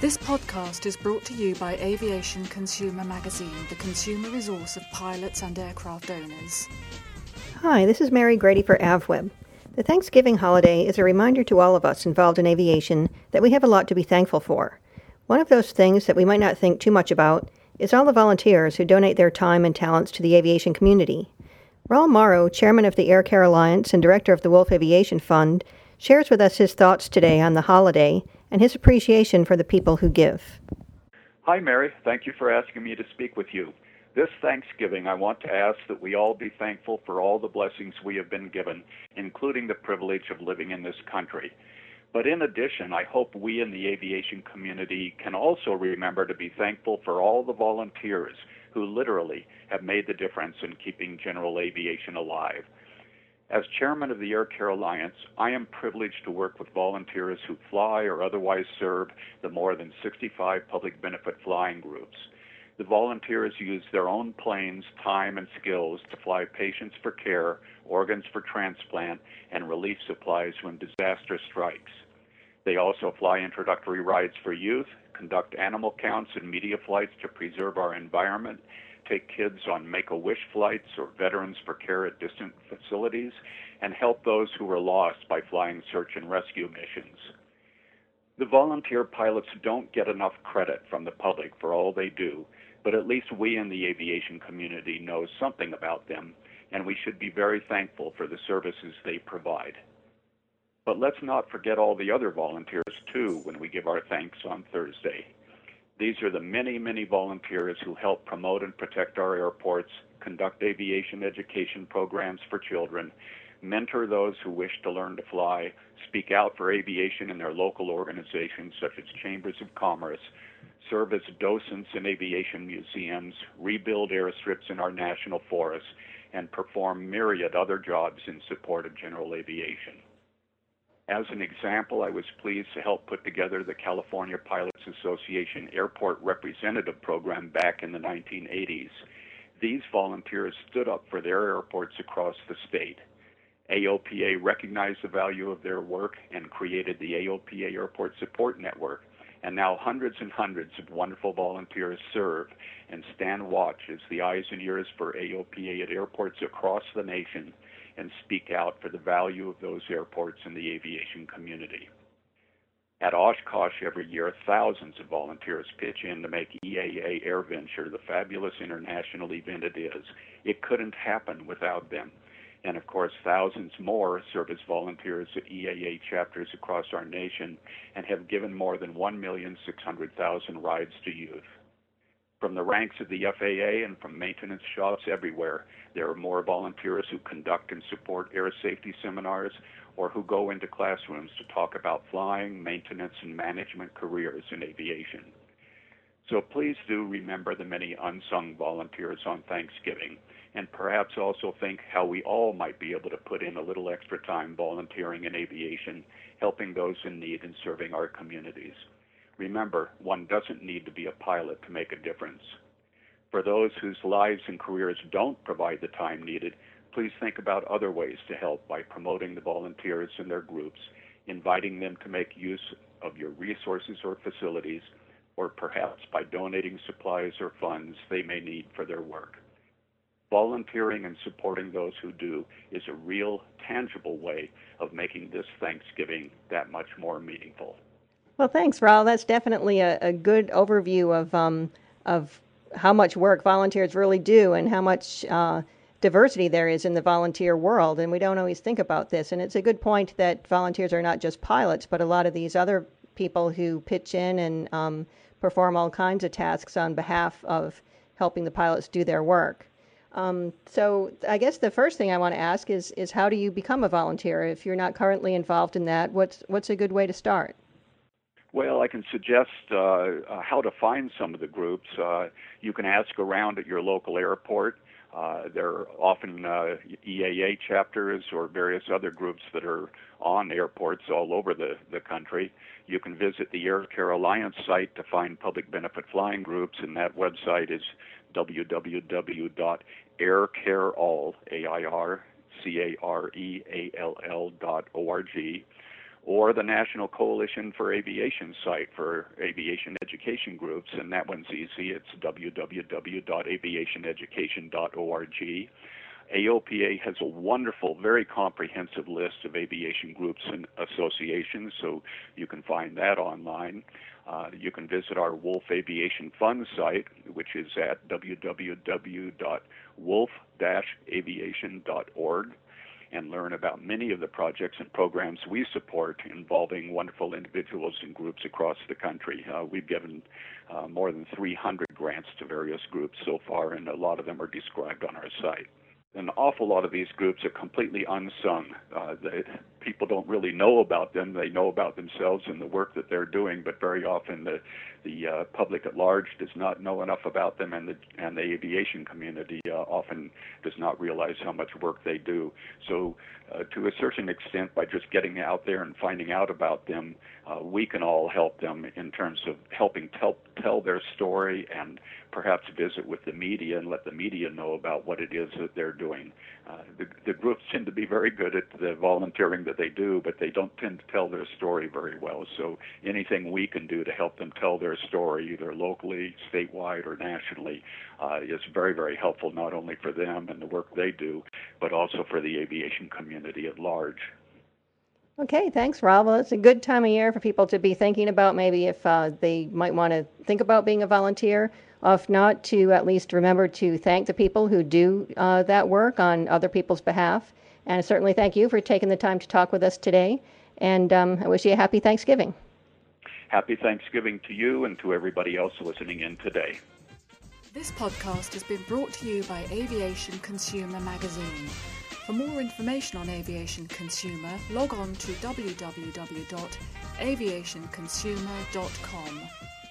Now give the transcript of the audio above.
This podcast is brought to you by Aviation Consumer Magazine, the consumer resource of pilots and aircraft owners. Hi, this is Mary Grady for AvWeb. The Thanksgiving holiday is a reminder to all of us involved in aviation that we have a lot to be thankful for. One of those things that we might not think too much about is all the volunteers who donate their time and talents to the aviation community. Raul Morrow, chairman of the Air Care Alliance and director of the Wolf Aviation Fund, shares with us his thoughts today on the holiday and his appreciation for the people who give. Hi, Mary. Thank you for asking me to speak with you. This Thanksgiving, I want to ask that we all be thankful for all the blessings we have been given, including the privilege of living in this country. But in addition, I hope we in the aviation community can also remember to be thankful for all the volunteers who literally have made the difference in keeping general aviation alive. As chairman of the Air Care Alliance, I am privileged to work with volunteers who fly or otherwise serve the more than 65 public benefit flying groups. The volunteers use their own planes, time, and skills to fly patients for care, organs for transplant, and relief supplies when disaster strikes. They also fly introductory rides for youth, conduct animal counts and media flights to preserve our environment, take kids on Make-A-Wish flights or veterans for care at distant facilities, and help those who are lost by flying search and rescue missions. The volunteer pilots don't get enough credit from the public for all they do, but at least we in the aviation community know something about them, and we should be very thankful for the services they provide. But let's not forget all the other volunteers, too, when we give our thanks on Thursday. These are the many, many volunteers who help promote and protect our airports, conduct aviation education programs for children, mentor those who wish to learn to fly, speak out for aviation in their local organizations such as Chambers of Commerce, serve as docents in aviation museums, rebuild airstrips in our national forests, and perform myriad other jobs in support of general aviation. As an example, I was pleased to help put together the California Pilots Association Airport Representative Program back in the 1980s. These volunteers stood up for their airports across the state. AOPA recognized the value of their work and created the AOPA Airport Support Network, and now hundreds and hundreds of wonderful volunteers serve and stand watch as the eyes and ears for AOPA at airports across the nation and speak out for the value of those airports in the aviation community. At Oshkosh every year, thousands of volunteers pitch in to make EAA AirVenture the fabulous international event it is. It couldn't happen without them. And of course, thousands more serve as volunteers at EAA chapters across our nation and have given more than 1,600,000 rides to youth. From the ranks of the FAA and from maintenance shops everywhere, there are more volunteers who conduct and support air safety seminars or who go into classrooms to talk about flying, maintenance, and management careers in aviation. So please do remember the many unsung volunteers on Thanksgiving, and perhaps also think how we all might be able to put in a little extra time volunteering in aviation, helping those in need and serving our communities. Remember, one doesn't need to be a pilot to make a difference. For those whose lives and careers don't provide the time needed, please think about other ways to help by promoting the volunteers in their groups, inviting them to make use of your resources or facilities, or perhaps by donating supplies or funds they may need for their work. Volunteering and supporting those who do is a real, tangible way of making this Thanksgiving that much more meaningful. Well, thanks, Raul. That's definitely a good overview of how much work volunteers really do and how much diversity there is in the volunteer world. And we don't always think about this. And it's a good point that volunteers are not just pilots, but a lot of these other people who pitch in and perform all kinds of tasks on behalf of helping the pilots do their work. So I guess the first thing I want to ask is how do you become a volunteer? If you're not currently involved in that, what's a good way to start? Well, I can suggest how to find some of the groups. You can ask around at your local airport. There are often EAA chapters or various other groups that are on airports all over the country. You can visit the Air Care Alliance site to find public benefit flying groups, and that website is www.aircareall.org. or the National Coalition for Aviation site for aviation education groups, and that one's easy. It's www.aviationeducation.org. AOPA has a wonderful, very comprehensive list of aviation groups and associations, so you can find that online. You can visit our Wolf Aviation Fund site, which is at www.wolf-aviation.org, and learn about many of the projects and programs we support involving wonderful individuals and groups across the country. We've given more than 300 grants to various groups so far, and a lot of them are described on our site. An awful lot of these groups are completely unsung. People don't really know about them. They know about themselves and the work that they're doing, but very often the public at large does not know enough about them, and the aviation community often does not realize how much work they do. So to a certain extent, by just getting out there and finding out about them, we can all help them in terms of helping tell their story, and perhaps visit with the media and let the media know about what it is that they're doing. The groups tend to be very good at the volunteering that they do, but they don't tend to tell their story very well. So anything we can do to help them tell their story, either locally, statewide, or nationally, is very, very helpful, not only for them and the work they do, but also for the aviation community at large. Okay, thanks, Rob. Well, it's a good time of year for people to be thinking about maybe if they might want to think about being a volunteer. If not, to at least remember to thank the people who do that work on other people's behalf. And certainly thank you for taking the time to talk with us today. And I wish you a happy Thanksgiving. Happy Thanksgiving to you and to everybody else listening in today. This podcast has been brought to you by Aviation Consumer Magazine. For more information on Aviation Consumer, log on to www.aviationconsumer.com.